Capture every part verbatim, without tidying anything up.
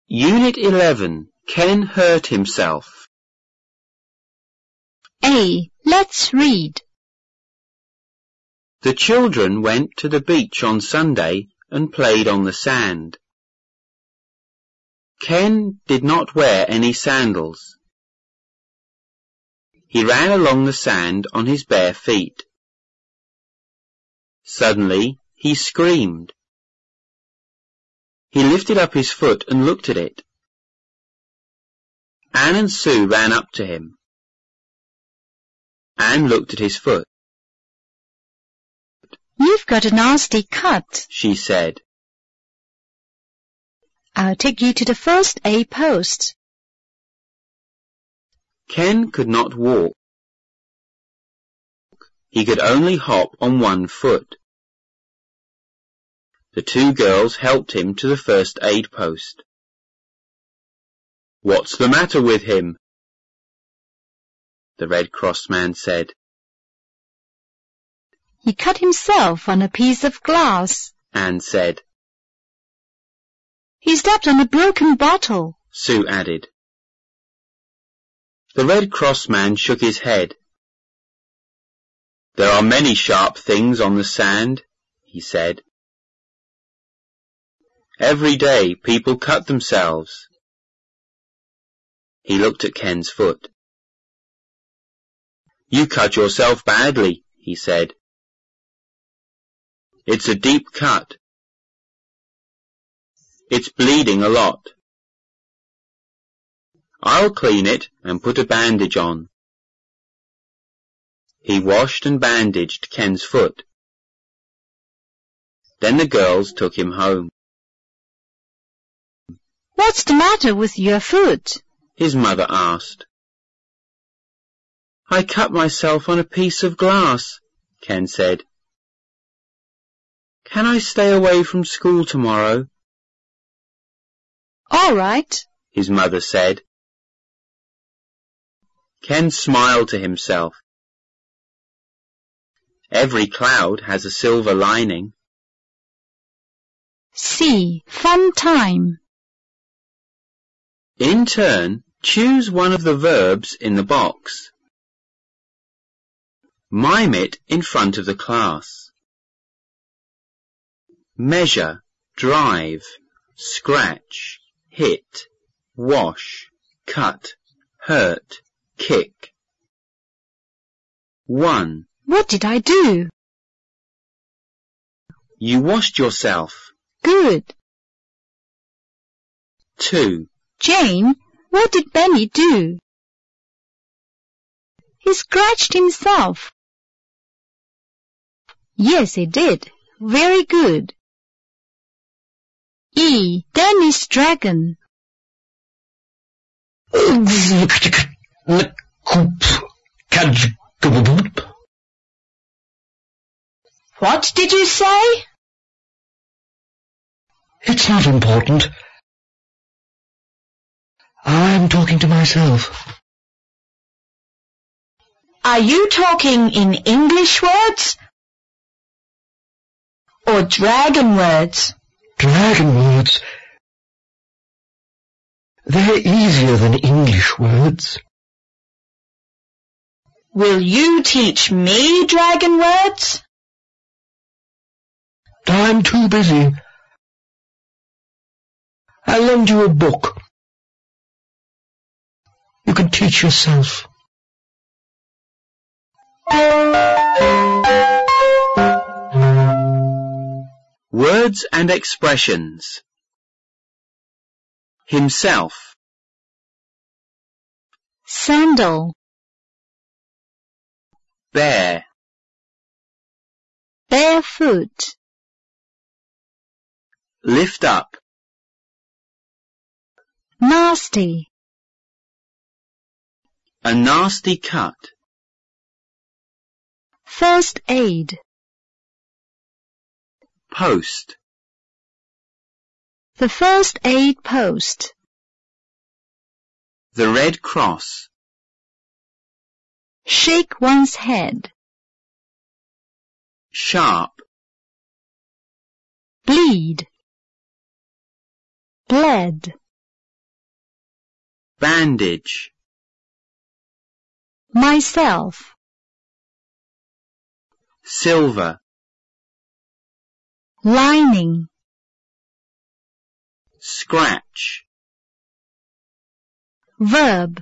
Unit eleven. Ken hurt himself. A. Let's read. The children went to the beach on Sunday and played on the sand. Ken did not wear any sandals. He ran along the sand on his bare feet. Suddenly, he screamed. He lifted up his foot and looked at it. Anne and Sue ran up to him. Anne looked at his foot. You've got a nasty cut, she said. I'll take you to the first aid post. Ken could not walk. He could only hop on one foot. The two girls helped him to the first aid post. What's the matter with him? The Red Cross man said. He cut himself on a piece of glass, Anne said. He stepped on a broken bottle, Sue added. The Red Cross man shook his head. There are many sharp things on the sand, he said. Every day people cut themselves. He looked at Ken's foot. You cut yourself badly, he said. It's a deep cut. It's bleeding a lot. I'll clean it and put a bandage on. He washed and bandaged Ken's foot. Then the girls took him home. What's the matter with your foot? His mother asked. I cut myself on a piece of glass, Ken said. Can I stay away from school tomorrow? All right, his mother said. Ken smiled to himself. Every cloud has a silver lining. C. Fun time. In turn, choose one of the verbs in the box. Mime it in front of the class. Measure, drive, scratch, hit, wash, cut, hurt, kick. one. What did I do? You washed yourself. Good. two. Jane, what did Benny do? He scratched himself. Yes, he did. Very good. E. Dennis Dragon. What did you say? It's not important. I'm talking to myself. Are you talking in English words or dragon words? Dragon words. They're easier than English words. Will you teach me dragon words? I'm too busy. I'll lend you a book. You can teach yourself. Words and expressions. Himself. Sandal. Bare. Barefoot. Lift up. Nasty. A nasty cut. First aid. Post. The first aid post. The Red Cross. Shake one's head. Sharp. Bleed. Bled. bandage, myself, silver, lining, scratch, verb,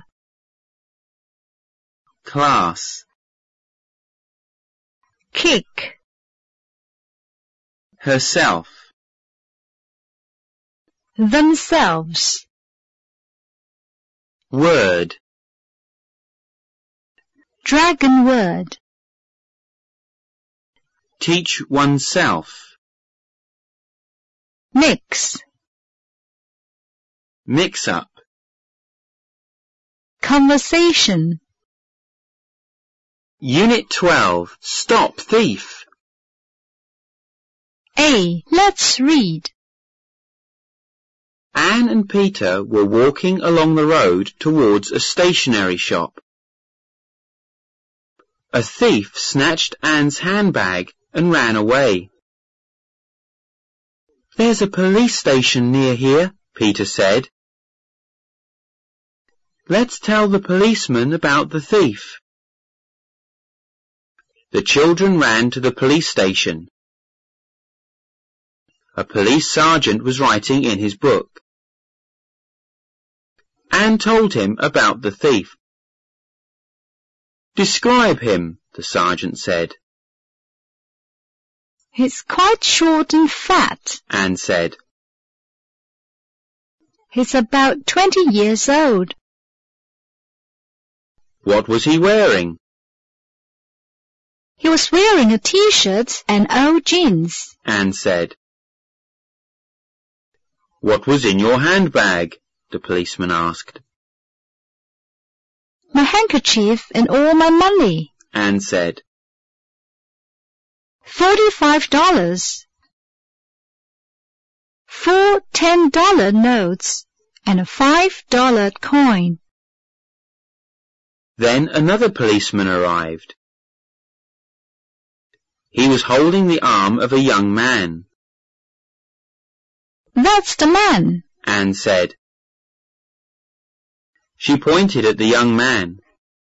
class, kick, herself, themselves, word, dragon word, teach oneself, mix, mix up, conversation. Unit twelve, Stop Thief. A. Let's read. Anne and Peter were walking along the road towards a stationery shop. A thief snatched Anne's handbag and ran away. There's a police station near here, Peter said. Let's tell the policeman about the thief. The children ran to the police station. A police sergeant was writing in his book. Anne told him about the thief. Describe him, the sergeant said. He's quite short and fat. Anne said. He's about twenty years old. What was he wearing? He was wearing a t-shirt and old jeans. Anne said. What was in your handbag? The policeman asked. My handkerchief and all my money. Anne said. Forty-five dollars. Four ten-dollar notes and a five-dollar coin. Then another policeman arrived. He was holding the arm of a young man. That's the man, Anne said. She pointed at the young man.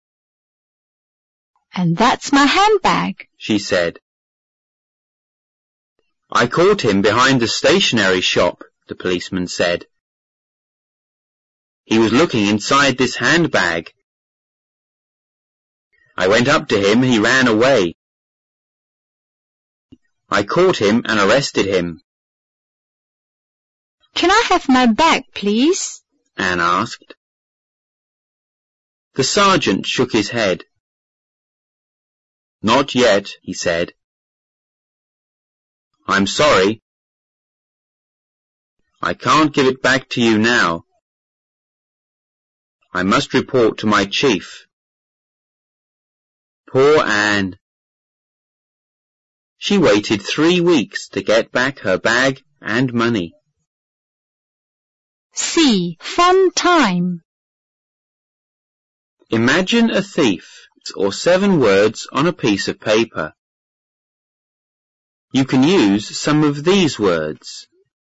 And that's my handbag, she said. I caught him behind the stationery shop, the policeman said. He was looking inside this handbag. I went up to him and he ran away. I caught him and arrested him. Can I have my bag, please? Anne asked. The sergeant shook his head. Not yet, he said. I'm sorry. I can't give it back to you now. I must report to my chief. Poor Anne. She waited three weeks to get back her bag and money. C. Fun time. Imagine a thief or seven words on a piece of paper. You can use some of these words.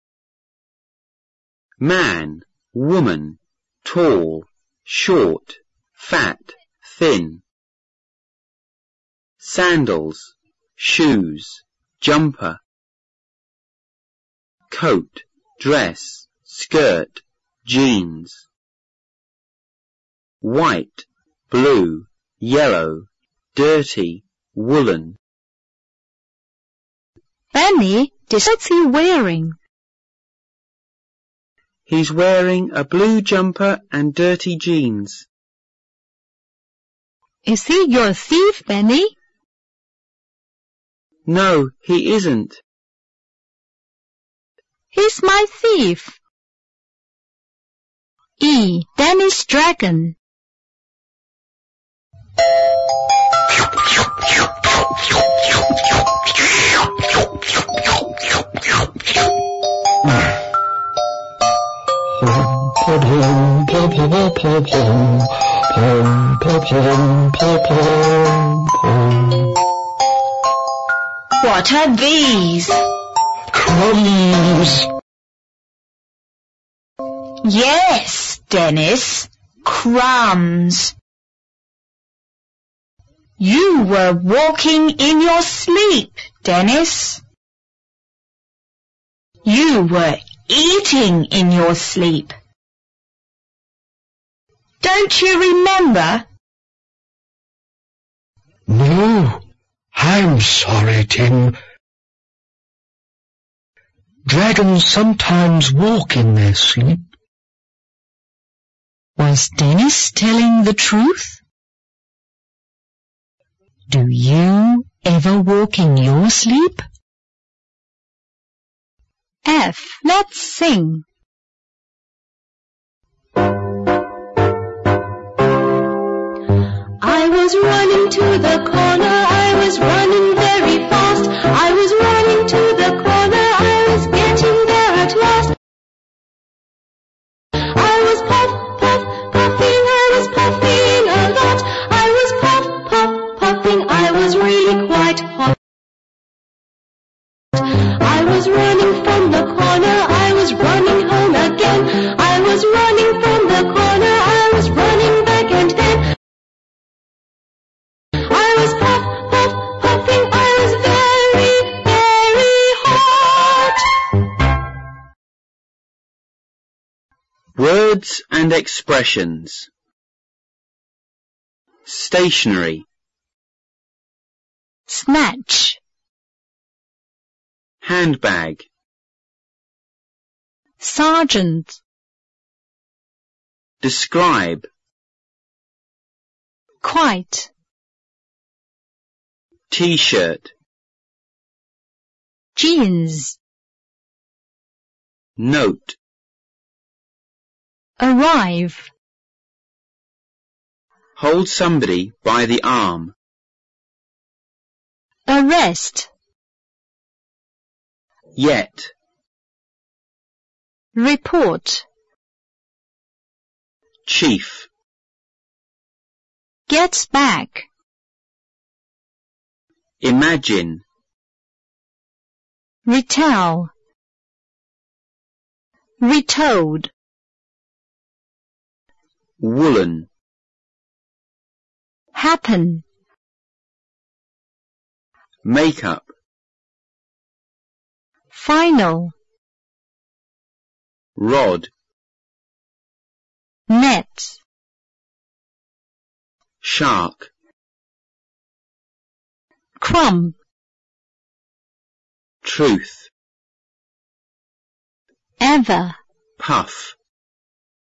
Man, woman, tall, short, fat, thin. Sandals, shoes, jumper. Coat, dress, skirt, jeans. White, blue, yellow, dirty, woolen. Benny, what's he wearing? He's wearing a blue jumper and dirty jeans. Is he your thief, Benny? No, he isn't. He's my thief. E. Dennis Dragon. What are these? Crumbs. Yes, Dennis, crumbs. You were walking in your sleep, Dennis. You were eating in your sleep. Don't you remember? No, I'm sorry, Tim. Dragons sometimes walk in their sleep. Was Dennis telling the truth? Do you ever walk in your sleep? F. Let's sing. I was running to the corner, I was running very fast. I was running to the corner, I was getting there at last. I was puff, puff, puffing, I was puffing a lot. I was puff, puff, puffing, I was really quite hot. I was running from the corner, I was running home again. I was running from the corner, I was running back and then. I was puff, puff, puffing, I was very, very hot. Words and expressions. Stationery. Snatch. Handbag. Sergeant. Describe. Quite. T-shirt. Jeans. Note. Arrive. Hold somebody by the arm. Arrest. Yet. Report. Chief. Get back. Imagine. Retell. Retold. Woolen. Happen. Makeup. Final. Rod. Net. Shark. Crumb. Truth. Ever. Puff.